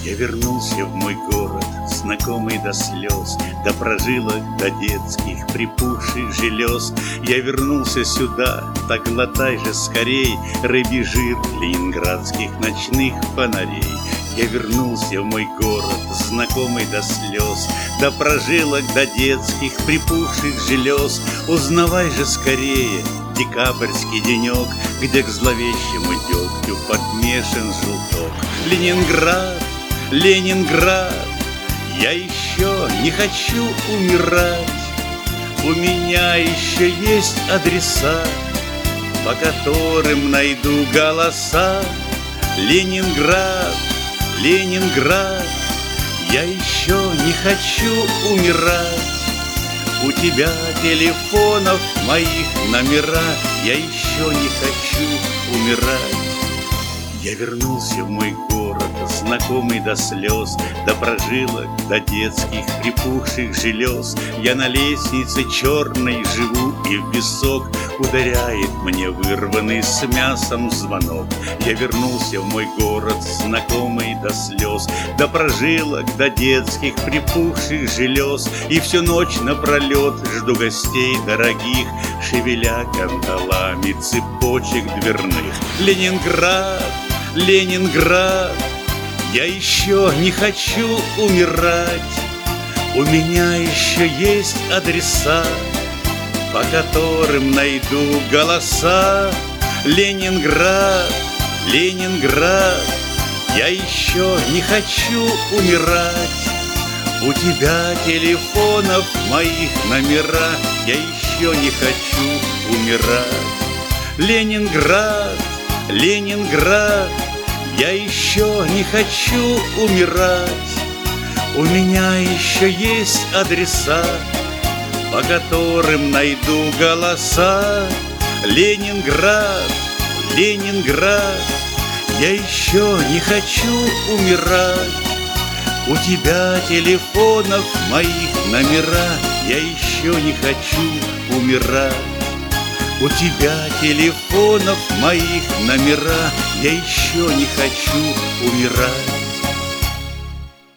Я вернулся в мой город, знакомый до слез, до прожилок, до детских припухших желез. Я вернулся сюда, так глотай же скорей рыбий жир ленинградских ночных фонарей. Я вернулся в мой город, знакомый до слез, до прожилок, до детских припухших желез. Узнавай же скорее декабрьский денек, где к зловещему дегтю подмешан желток. Ленинград, Ленинград, я еще не хочу умирать. У меня еще есть адреса, по которым найду голоса. Ленинград, Ленинград, я еще не хочу умирать. У тебя телефонов моих номера, я еще не хочу умирать. Я вернулся в мой город, знакомый до слез, до прожилок, до детских припухших желез. Я на лестнице черной живу, и в висок ударяет мне вырванный с мясом звонок. Я вернулся в мой город, знакомый до слез, до прожилок, до детских припухших желез. И всю ночь напролет жду гостей дорогих, шевеля кандалами цепочек дверных. Ленинград, Ленинград, я еще не хочу умирать. У меня еще есть адреса, по которым найду голоса. Ленинград, Ленинград, я еще не хочу умирать. У тебя телефонов моих номера, я еще не хочу умирать. Ленинград, Ленинград, я еще не хочу умирать. У меня еще есть адреса, по которым найду голоса. Ленинград, Ленинград, я еще не хочу умирать. У тебя телефонов моих номера, я еще не хочу умирать. У тебя телефонов моих номера, я еще не хочу умирать.